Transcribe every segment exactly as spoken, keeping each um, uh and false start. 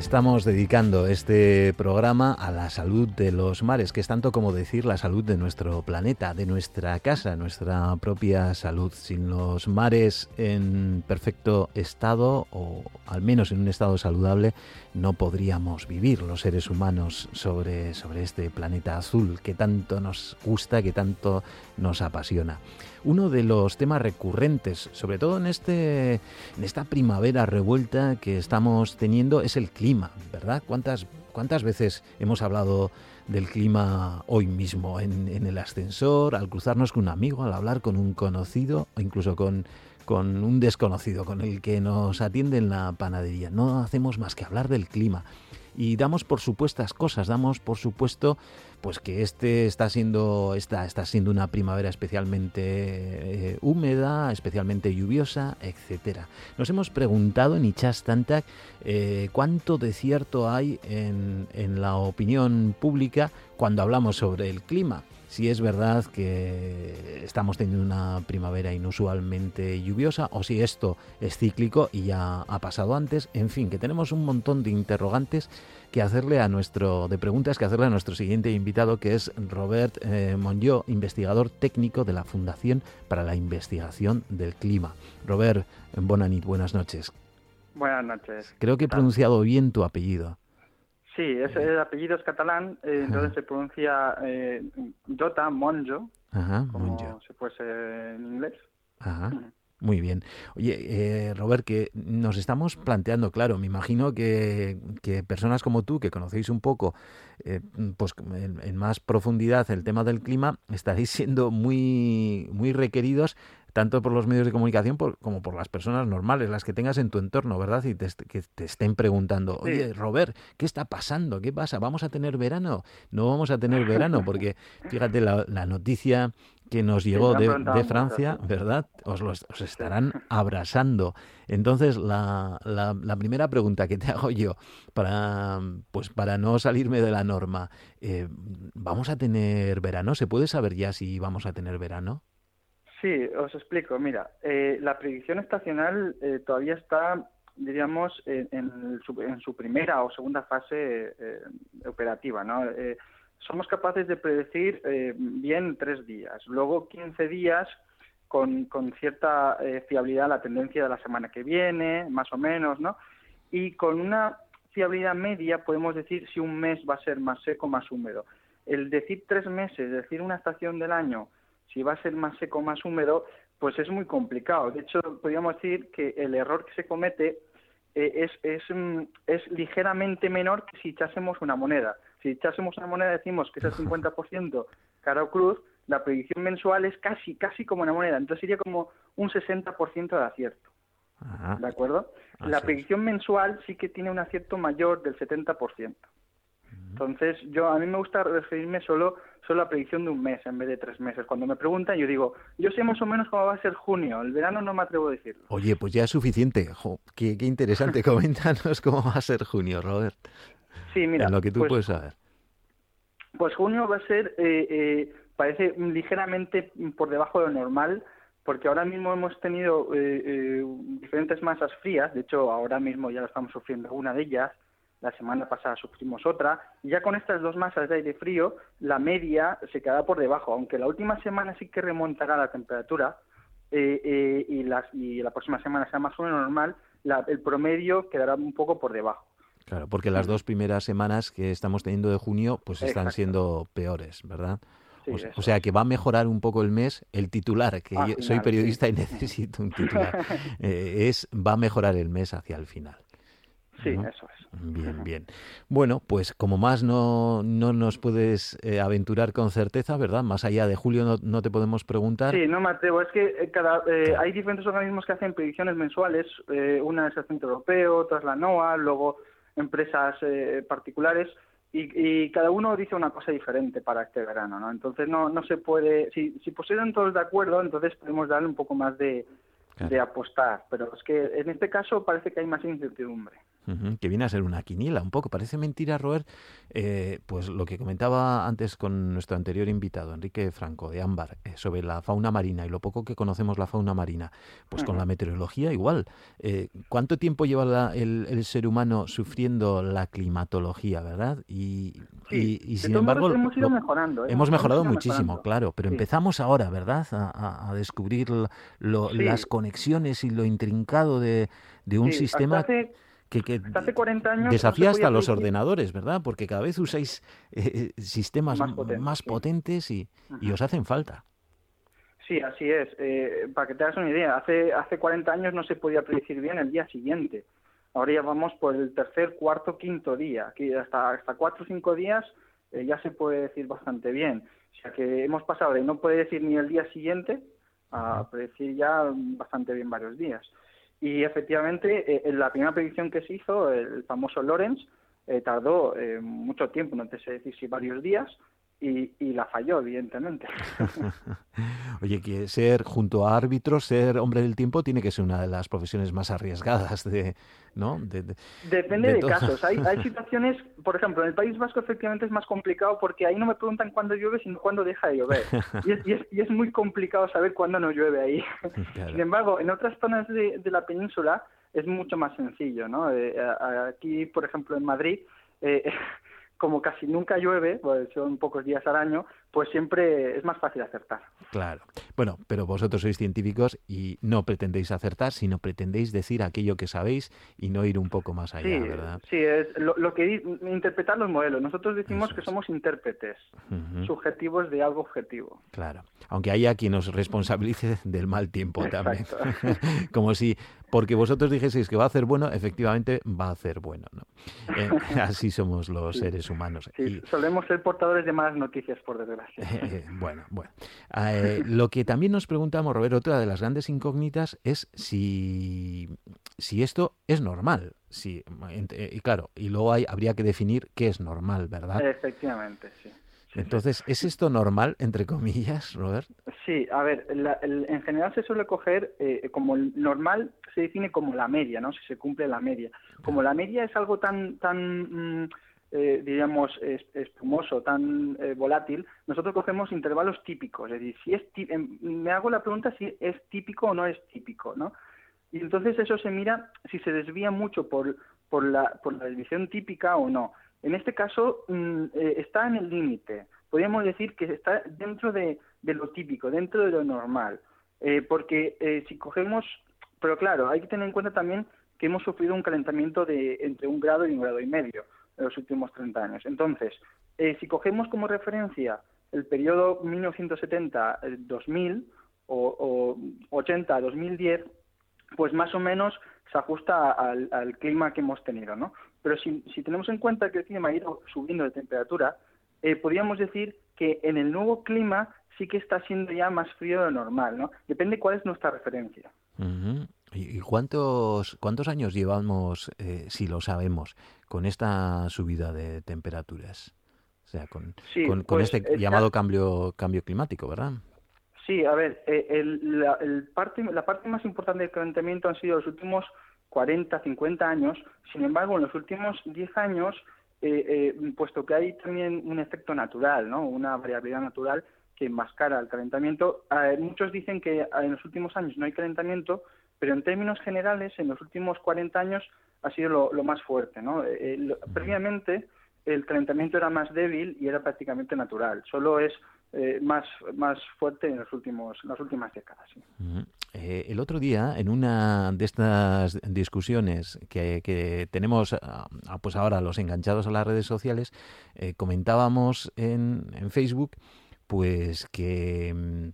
Estamos dedicando este programa a la salud de los mares, que es tanto como decir la salud de nuestro planeta, de nuestra casa, nuestra propia salud. Sin los mares en perfecto estado, o al menos en un estado saludable, no podríamos vivir los seres humanos sobre, sobre este planeta azul que tanto nos gusta, que tanto nos apasiona. Uno de los temas recurrentes, sobre todo en este en esta primavera revuelta que estamos teniendo, es el clima, ¿verdad? ¿Cuántas, cuántas veces hemos hablado del clima hoy mismo en, en el ascensor, al cruzarnos con un amigo, al hablar con un conocido o incluso con, con un desconocido, con el que nos atiende en la panadería? No hacemos más que hablar del clima. Y damos por supuestas cosas, damos por supuesto pues que este está siendo está, está siendo una primavera especialmente eh, húmeda, especialmente lluviosa, etcétera. Nos hemos preguntado en Ichastantac eh, cuánto de cierto hay en, en la opinión pública cuando hablamos sobre el clima. Si es verdad que estamos teniendo una primavera inusualmente lluviosa o si esto es cíclico y ya ha pasado antes. En fin, que tenemos un montón de interrogantes que hacerle a nuestro, de preguntas que hacerle a nuestro siguiente invitado, que es Robert eh, Monlló, investigador técnico de la Fundación para la Investigación del Clima. Robert, bona nit, buenas noches. Buenas noches. Creo que he pronunciado bien tu apellido. Sí, es, el apellido es catalán, eh, entonces se pronuncia eh, Jota, Monjo, Ajá, como Monjo. se fuese en inglés. Ajá. Muy bien. Oye, eh, Robert, que nos estamos planteando, claro, me imagino que, que personas como tú, que conocéis un poco, eh, pues en, en más profundidad el tema del clima, estaréis siendo muy, muy requeridos tanto por los medios de comunicación por, como por las personas normales, las que tengas en tu entorno, ¿verdad? Y te, que te estén preguntando, oye, Robert, ¿qué está pasando? ¿Qué pasa? ¿Vamos a tener verano? No vamos a tener verano, porque fíjate, la, la noticia que nos llegó sí, de, de Francia, mucho, ¿verdad? Os, los, os estarán sí. abrasando. Entonces, la, la, la primera pregunta que te hago yo, para, pues para no salirme de la norma, eh, ¿vamos a tener verano? ¿Se puede saber ya si vamos a tener verano? Sí, os explico. Mira, eh, la predicción estacional eh, todavía está, diríamos, en, en, su, en su primera o segunda fase eh, operativa, ¿no? Eh, somos capaces de predecir eh, bien tres días, luego quince días con, con cierta eh, fiabilidad la tendencia de la semana que viene, más o menos, ¿no? Y con una fiabilidad media podemos decir si un mes va a ser más seco o más húmedo. El decir tres meses, decir una estación del año, si va a ser más seco o más húmedo, pues es muy complicado. De hecho, podríamos decir que el error que se comete eh, es, es, es ligeramente menor que si echásemos una moneda. Si echásemos una moneda decimos que es el cincuenta por ciento cara o cruz, la predicción mensual es casi casi como una moneda. Entonces sería como un sesenta por ciento de acierto. Ajá. ¿De acuerdo? Así la es. predicción mensual sí que tiene un acierto mayor del setenta por ciento. Entonces, yo a mí me gusta referirme solo, solo a la predicción de un mes en vez de tres meses. Cuando me preguntan, yo digo, yo sé más o menos cómo va a ser junio. El verano no me atrevo a decirlo. Oye, pues ya es suficiente. Jo, qué, qué interesante. Coméntanos cómo va a ser junio, Robert. Sí, mira. En lo que tú pues, puedes saber. Pues junio va a ser, eh, eh, parece ligeramente por debajo de lo normal, porque ahora mismo hemos tenido eh, eh, diferentes masas frías. De hecho, ahora mismo ya lo estamos sufriendo una de ellas. La semana pasada sufrimos otra, y ya con estas dos masas de aire frío, la media se queda por debajo, aunque la última semana sí que remontará la temperatura, eh, eh, y, las, y la próxima semana sea más o menos normal, la, el promedio quedará un poco por debajo. Claro, porque las dos primeras semanas que estamos teniendo de junio, pues están Exacto. siendo peores, ¿verdad? Sí, o, o sea, que va a mejorar un poco el mes, el titular, que Al yo final, soy periodista sí. y necesito un titular, eh, es va a mejorar el mes hacia el final. Sí, ¿no? eso es. Bien, bien. Bueno, pues como más no, no nos puedes eh, aventurar con certeza, ¿verdad? Más allá de julio no, no te podemos preguntar. Sí, no me atrevo. Es que eh, cada, eh, Claro. hay diferentes organismos que hacen predicciones mensuales. Eh, una es el Centro Europeo, otra es la NOAA, luego empresas eh, particulares. Y, y cada uno dice una cosa diferente para este verano, ¿no? Entonces no, no se puede... Si, si pusieran todos de acuerdo, entonces podemos darle un poco más de, Claro. de apostar. Pero es que en este caso parece que hay más incertidumbre. Uh-huh, que viene a ser una quiniela un poco. Parece mentira, Robert, eh, pues lo que comentaba antes con nuestro anterior invitado, Enrique Franco, de Ámbar, eh, sobre la fauna marina y lo poco que conocemos la fauna marina. Pues con Ujú. la meteorología igual. Eh, ¿Cuánto tiempo lleva la- el, el ser humano sufriendo la climatología, verdad? Y, Sí, y, y de sin todos modos embargo, hemos ido lo, mejorando, ¿eh? hemos Hemos mejorado ido muchísimo, mejorando. claro, pero Sí, empezamos ahora, ¿verdad? A, a- a descubrir lo- lo- las sí, conexiones y lo intrincado de, de un sí. Hasta sistema hace, que, que hasta hace cuarenta años no se desafía hasta podía los predecir ordenadores, ¿verdad? Porque cada vez usáis eh, sistemas más potente, más sí. potentes y, y Ujú. os hacen falta. Sí, así es. Eh, para que te hagas una idea, hace, hace cuarenta años no se podía predecir bien el día siguiente. Ahora ya vamos por el tercer, cuarto, quinto día. Aquí hasta, hasta cuatro o cinco días eh, ya se puede decir bastante bien. O sea que hemos pasado de no poder decir ni el día siguiente a predecir ya bastante bien varios días. Y efectivamente, eh, en la primera predicción que se hizo, el famoso Lorenz, eh, tardó eh, mucho tiempo, no te sé decir si varios días, y, y la falló, evidentemente. Oye, que ser junto a árbitros, ser hombre del tiempo, tiene que ser una de las profesiones más arriesgadas de, ¿no? De, de, Depende de de todas. casos. Hay, hay situaciones, por ejemplo, en el País Vasco efectivamente es más complicado porque ahí no me preguntan cuándo llueve, sino cuándo deja de llover. Y es, y es, y es muy complicado saber cuándo no llueve ahí. Sin Claro. embargo, en otras zonas de, de la península es mucho más sencillo, ¿no? Eh, a- aquí, por ejemplo, en Madrid, eh, como casi nunca llueve, pues son pocos días al año, pues siempre es más fácil acertar. Claro. Bueno, pero vosotros sois científicos y no pretendéis acertar, sino pretendéis decir aquello que sabéis y no ir un poco más allá, Sí, ¿verdad? sí, es lo, lo que di- interpretar los modelos. Nosotros decimos Eso que es. somos intérpretes Ujú. subjetivos de algo objetivo. Claro, aunque haya quien os responsabilice del mal tiempo también. Exacto. Como si, porque vosotros dijeseis que va a hacer bueno, efectivamente va a hacer bueno, ¿no? Eh, así somos los Sí, seres humanos. sí, Y solemos ser portadores de malas noticias, por desgracia. eh, bueno, bueno. Eh, lo que también nos preguntamos, Roberto, otra de las grandes incógnitas es si, si esto es normal. Si, eh, y claro, y luego hay, habría que definir qué es normal, ¿verdad? Efectivamente, sí. Sí, sí. Entonces, ¿es esto normal, entre comillas, Robert? Sí, a ver, la- el- en general se suele coger eh, como el normal, se define como la media, ¿no? Si se cumple la media. Como la media es algo tan, tan mm, eh, diríamos, es- espumoso, tan eh, volátil, nosotros cogemos intervalos típicos. Es decir, si es tí- em, me hago la pregunta si es típico o no es típico, ¿no? Y entonces eso se mira si se desvía mucho por, por, la, por la desviación típica o no. En este caso mm, eh, está en el límite. Podríamos decir que está dentro de, de lo típico, dentro de lo normal. Eh, porque eh, si cogemos, pero claro, hay que tener en cuenta también que hemos sufrido un calentamiento de entre un grado y un grado y medio en los últimos treinta años. Entonces, eh, si cogemos como referencia el periodo mil novecientos setenta dos mil o, o ochenta a dos mil diez, pues más o menos se ajusta al, al clima que hemos tenido, ¿no? Pero si, si tenemos en cuenta que el clima ha ido subiendo de temperatura, eh, podríamos decir que en el nuevo clima sí que está siendo ya más frío de lo normal, ¿no? Depende cuál es nuestra referencia. Ujú. ¿Y y cuántos, cuántos años llevamos, eh, si lo sabemos, con esta subida de temperaturas? O sea, con, Sí, con, con pues este está, llamado cambio, cambio climático, ¿verdad? sí, a ver, eh, el, la, el parte, la parte más importante del calentamiento han sido los últimos cuarenta, cincuenta años. Sin embargo, en los últimos diez años, eh, eh, puesto que hay también un efecto natural, ¿no? Una variabilidad natural que enmascara el calentamiento, eh, muchos dicen que en los últimos años no hay calentamiento, pero en términos generales, en los últimos cuarenta años ha sido lo, lo más fuerte, ¿no? Eh, lo- previamente el calentamiento era más débil y era prácticamente natural. Solo es eh, más, más fuerte en, los últimos, en las últimas décadas. Sí. Ujú. Eh, el otro día, en una de estas discusiones que, que tenemos, ah, ah, pues ahora los enganchados a las redes sociales, eh, comentábamos en, en Facebook, pues que mm,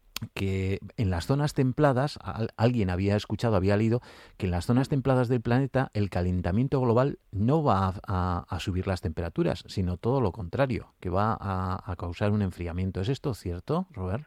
que en las zonas templadas, al- alguien había escuchado, había leído, que en las zonas templadas del planeta el calentamiento global no va a, a- a subir las temperaturas, sino todo lo contrario, que va a, a causar un enfriamiento. ¿Es esto cierto, Robert?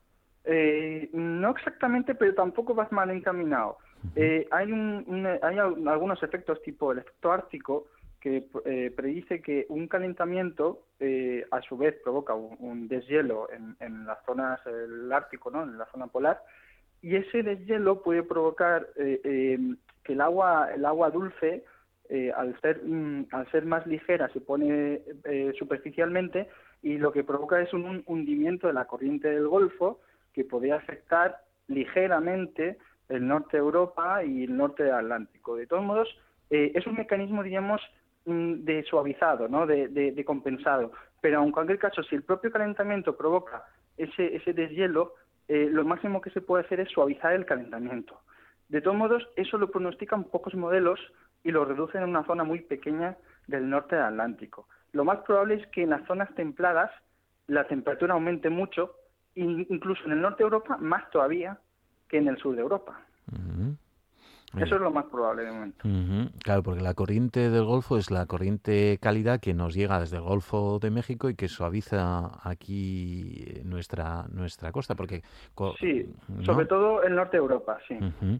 Eh, no exactamente, pero tampoco vas mal encaminado. Ujú. Eh, hay un, un- hay al- algunos efectos tipo el efecto ártico que eh, predice que un calentamiento eh, a su vez provoca un, un deshielo en, en las zonas del Ártico, ¿no? En la zona polar, y ese deshielo puede provocar eh, eh, que el agua, el agua dulce eh, al ser mm, al ser más ligera se pone eh, superficialmente y lo que provoca es un hundimiento de la corriente del Golfo que podría afectar ligeramente el norte de Europa y el norte del Atlántico. De todos modos, eh, es un mecanismo, diríamos, de suavizado, ¿no? de, de, de compensado. Pero en cualquier caso, si el propio calentamiento provoca ese, ese deshielo, eh, lo máximo que se puede hacer es suavizar el calentamiento. De todos modos, eso lo pronostican pocos modelos y lo reducen en una zona muy pequeña del norte del Atlántico. Lo más probable es que en las zonas templadas la temperatura aumente mucho, incluso en el norte de Europa, más todavía que en el sur de Europa. Uh-huh. Eso es lo más probable de momento. Uh-huh. Claro, porque la corriente del Golfo es la corriente cálida que nos llega desde el Golfo de México y que suaviza aquí nuestra nuestra costa. Porque sí, ¿no? Sobre todo el norte de Europa, sí. Uh-huh.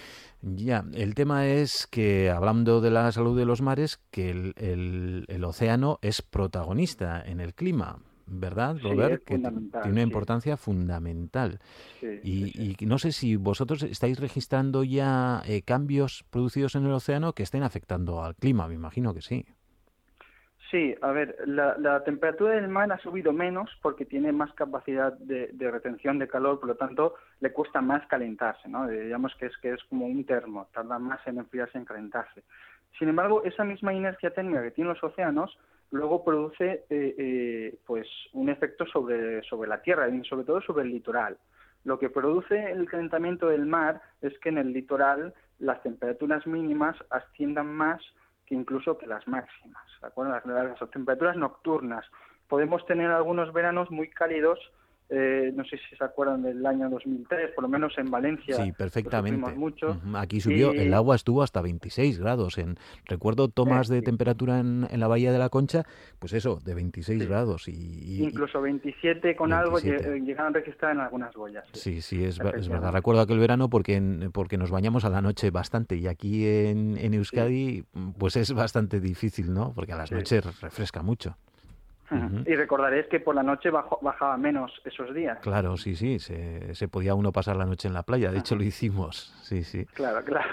Ya, el tema es que, hablando de la salud de los mares, que el, el, el océano es protagonista en el clima, ¿verdad, Robert? Sí, que tiene una importancia sí. fundamental. Sí, y, sí, sí. y no sé si vosotros estáis registrando ya eh, cambios producidos en el océano que estén afectando al clima, me imagino que sí. Sí, a ver, la, la temperatura del mar ha subido menos porque tiene más capacidad de, de retención de calor, por lo tanto le cuesta más calentarse, ¿no? Digamos que es que es como un termo, tarda más en enfriarse, en calentarse. Sin embargo, esa misma inercia térmica que tienen los océanos luego produce eh, eh, pues un efecto sobre, sobre la Tierra y sobre todo sobre el litoral. Lo que produce el calentamiento del mar es que en el litoral las temperaturas mínimas asciendan más que incluso que las máximas, ¿de acuerdo? Las, las temperaturas nocturnas. Podemos tener algunos veranos muy cálidos, eh, no sé si se acuerdan del año dos mil tres, por lo menos en Valencia. Sí, perfectamente. Mucho. Aquí subió, y... el agua estuvo hasta veintiséis grados. En, recuerdo tomas eh, de sí. temperatura en, en la Bahía de la Concha, pues eso, de veintiséis sí. grados. Y, y Incluso veintisiete con veintisiete. Algo llegaron a registrar en algunas boyas. Sí, sí, sí es, es verdad. Recuerdo aquel verano porque, porque nos bañamos a la noche bastante y aquí en, en Euskadi sí. pues es bastante difícil, ¿no? Porque a las sí. noches refresca mucho. Uh-huh. Y recordaréis que por la noche bajó, bajaba menos esos días. Claro, sí, sí, se, se podía uno pasar la noche en la playa, de hecho uh-huh. lo hicimos, sí, sí. Claro, claro.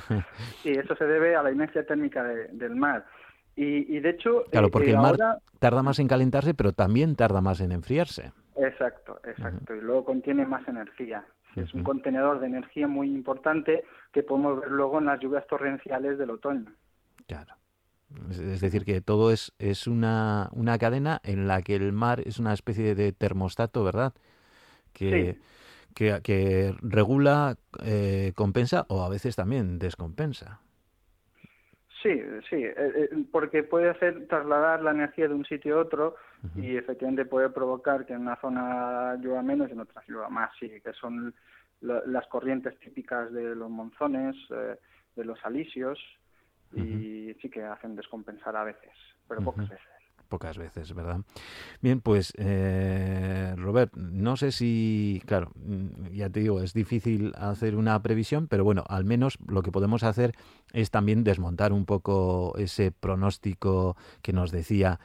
Y eso se debe a la inercia térmica de, del mar. Y, y de hecho... Claro, porque eh, el mar ahora... tarda más en calentarse, pero también tarda más en enfriarse. Exacto, exacto. Uh-huh. Y luego contiene más energía. Uh-huh. Es un contenedor de energía muy importante que podemos ver luego en las lluvias torrenciales del otoño. Claro. Es decir, que todo es, es una, una cadena en la que el mar es una especie de termostato, ¿verdad? Que, sí. que, que regula, eh, compensa o a veces también descompensa. Sí, sí, eh, porque puede hacer trasladar la energía de un sitio a otro uh-huh. y efectivamente puede provocar que en una zona llueva menos y en otra llueva más, sí, que son lo, las corrientes típicas de los monzones, eh, de los alisios, y uh-huh. sí que hacen descompensar a veces, pero uh-huh. pocas veces. Pocas veces, ¿verdad? Bien, pues eh, Robert, no sé si, claro, ya te digo, es difícil hacer una previsión, pero bueno, al menos lo que podemos hacer es también desmontar un poco ese pronóstico que nos decía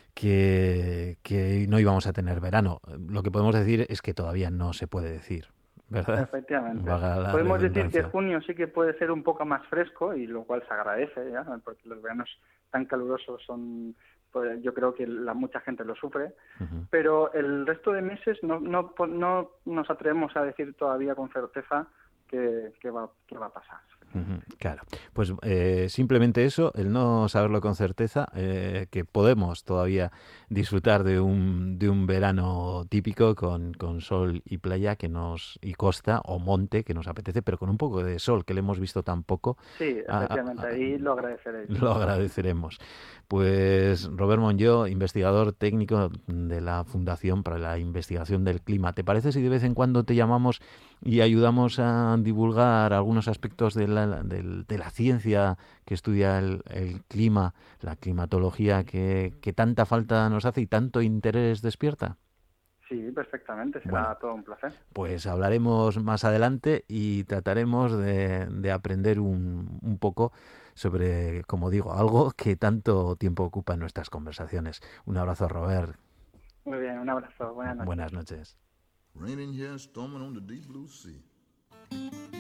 que, que no íbamos a tener verano. Lo que podemos decir es que todavía no se puede decir, ¿verdad? Efectivamente. Podemos decir que junio sí que puede ser un poco más fresco, y lo cual se agradece, ¿ya? Porque los veranos tan calurosos son, pues, yo creo que la mucha gente lo sufre, uh-huh. pero el resto de meses no, no, no nos atrevemos a decir todavía con certeza que, que, va, que va a pasar. Uh-huh, claro, pues eh, simplemente eso, el no saberlo con certeza, eh, que podemos todavía disfrutar de un de un verano típico con, con sol y playa que nos y costa o monte que nos apetece, pero con un poco de sol que le hemos visto tan poco. Sí, efectivamente, a, a, ahí lo agradeceré. Lo agradeceremos. Pues Robert Monlló, investigador técnico de la Fundación para la Investigación del Clima. ¿Te parece si de vez en cuando te llamamos y ayudamos a divulgar algunos aspectos de la, de, de la ciencia que estudia el, el clima, la climatología, que, que tanta falta nos hace y tanto interés despierta? Sí, perfectamente, será bueno, todo un placer. Pues hablaremos más adelante y trataremos de, de aprender un, un poco sobre, como digo, algo que tanto tiempo ocupa en nuestras conversaciones. Un abrazo, Robert. Muy bien, un abrazo. Buenas noches. Buenas noches. Raining here, storming on the deep blue sea.